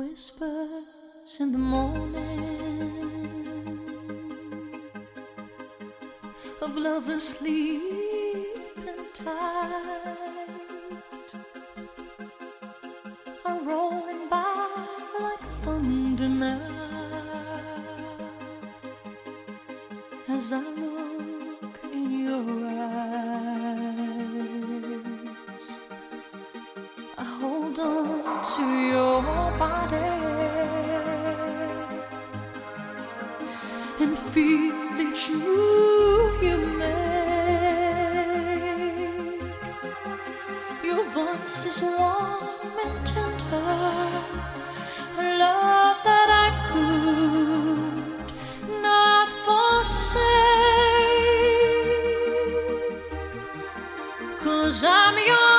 whispers in the morning of lovers sleeping tight are rolling by like thunder now as I look in your eyes. I hold on to your body and feel each move you make. Your voice is warm and tender, a love that I could not forsake, 'cause I'm your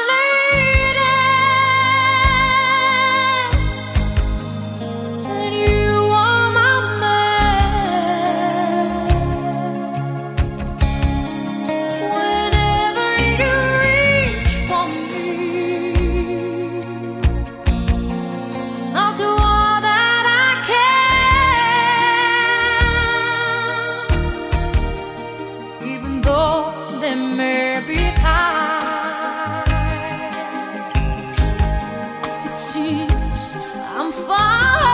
there may be times it seems I'm far